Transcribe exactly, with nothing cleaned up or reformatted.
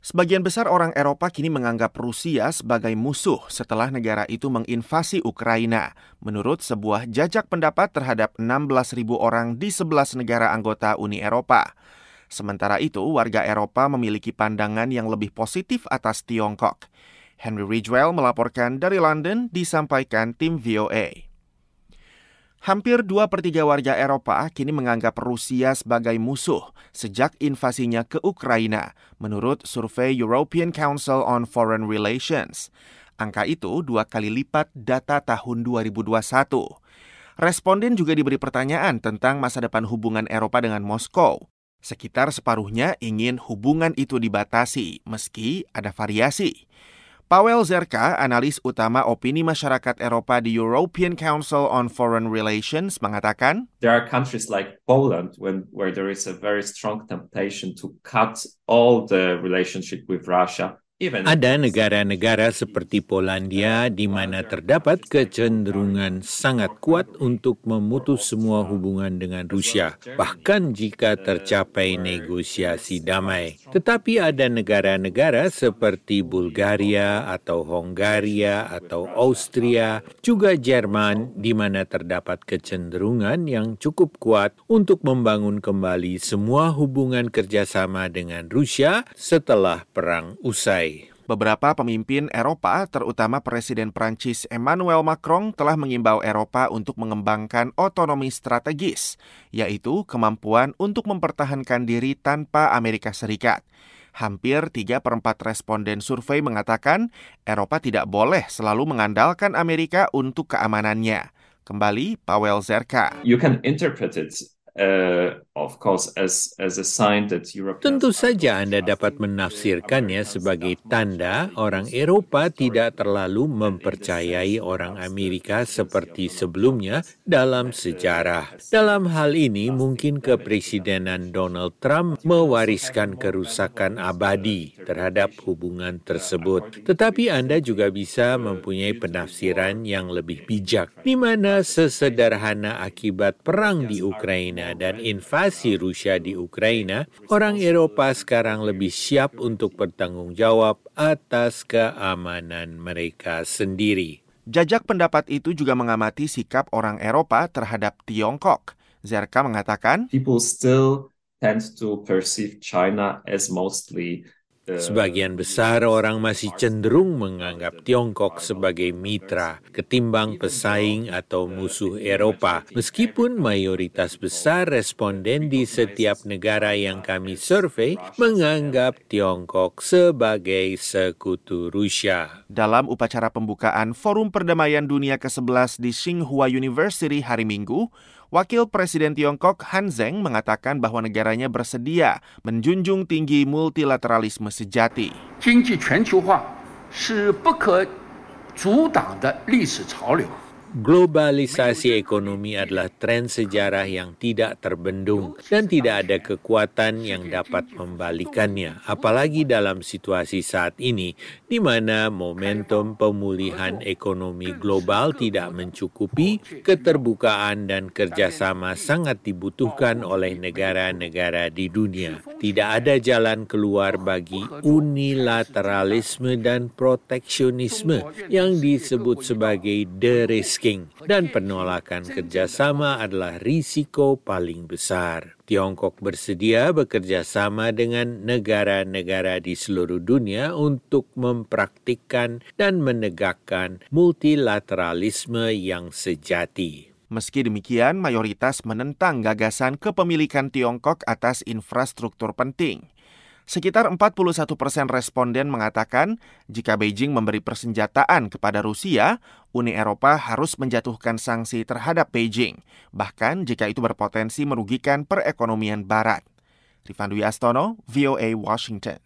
Sebagian besar orang Eropa kini menganggap Rusia sebagai musuh setelah negara itu menginvasi Ukraina, menurut sebuah jajak pendapat terhadap enam belas ribu orang di sebelas negara anggota Uni Eropa. Sementara itu, warga Eropa memiliki pandangan yang lebih positif atas Tiongkok. Henry Ridgwell melaporkan dari London, disampaikan tim V O A. Hampir dua per tiga warga Eropa kini menganggap Rusia sebagai musuh sejak invasinya ke Ukraina, menurut survei European Council on Foreign Relations. Angka itu dua kali lipat data tahun dua ribu dua puluh satu. Responden juga diberi pertanyaan tentang masa depan hubungan Eropa dengan Moskow. Sekitar separuhnya ingin hubungan itu dibatasi, meski ada variasi. Paweł Zerka, analis utama opini masyarakat Eropa di European Council on Foreign Relations, mengatakan, There are countries like Poland when, where there is a very strong temptation to cut all the relationship with Russia. Ada negara-negara seperti Polandia di mana terdapat kecenderungan sangat kuat untuk memutus semua hubungan dengan Rusia, bahkan jika tercapai negosiasi damai. Tetapi ada negara-negara seperti Bulgaria atau Hongaria atau Austria, juga Jerman di mana terdapat kecenderungan yang cukup kuat untuk membangun kembali semua hubungan kerjasama dengan Rusia setelah perang usai. Beberapa pemimpin Eropa, terutama Presiden Prancis Emmanuel Macron, telah mengimbau Eropa untuk mengembangkan otonomi strategis, yaitu kemampuan untuk mempertahankan diri tanpa Amerika Serikat. Hampir tiga per empat responden survei mengatakan Eropa tidak boleh selalu mengandalkan Amerika untuk keamanannya. Kembali, Paweł Zerka. You can interpret it Uh, of course, as as a sign that Europe. Tentu saja Anda dapat menafsirkannya sebagai tanda orang Eropa tidak terlalu mempercayai orang Amerika seperti sebelumnya dalam sejarah. Dalam hal ini, mungkin kepresidenan Donald Trump mewariskan kerusakan abadi terhadap hubungan tersebut. Tetapi Anda juga bisa mempunyai penafsiran yang lebih bijak, di mana sesederhana akibat perang di Ukraina dan invasi Rusia di Ukraina, orang Eropa sekarang lebih siap untuk bertanggung jawab atas keamanan mereka sendiri. Jajak pendapat itu juga mengamati sikap orang Eropa terhadap Tiongkok. Zerka mengatakan, People still tend to perceive China as mostly Sebagian besar orang masih cenderung menganggap Tiongkok sebagai mitra ketimbang pesaing atau musuh Eropa, meskipun mayoritas besar responden di setiap negara yang kami survei menganggap Tiongkok sebagai sekutu Rusia. Dalam upacara pembukaan Forum Perdamaian Dunia ke sebelas di Tsinghua University hari Minggu, Wakil Presiden Tiongkok Han Zheng mengatakan bahwa negaranya bersedia menjunjung tinggi multilateralisme sejati. Globalisasi ekonomi adalah tren sejarah yang tidak terbendung dan tidak ada kekuatan yang dapat membalikannya, apalagi dalam situasi saat ini di mana momentum pemulihan ekonomi global tidak mencukupi, keterbukaan dan kerjasama sangat dibutuhkan oleh negara-negara di dunia. Tidak ada jalan keluar bagi unilateralisme dan proteksionisme yang disebut sebagai de-risking. Dan penolakan kerjasama adalah risiko paling besar. Tiongkok bersedia bekerja sama dengan negara-negara di seluruh dunia untuk mempraktikkan dan menegakkan multilateralisme yang sejati. Meski demikian, mayoritas menentang gagasan kepemilikan Tiongkok atas infrastruktur penting. Sekitar empat puluh satu persen responden mengatakan jika Beijing memberi persenjataan kepada Rusia, Uni Eropa harus menjatuhkan sanksi terhadap Beijing, bahkan jika itu berpotensi merugikan perekonomian Barat. Rifan Dwi Astono, V O A Washington.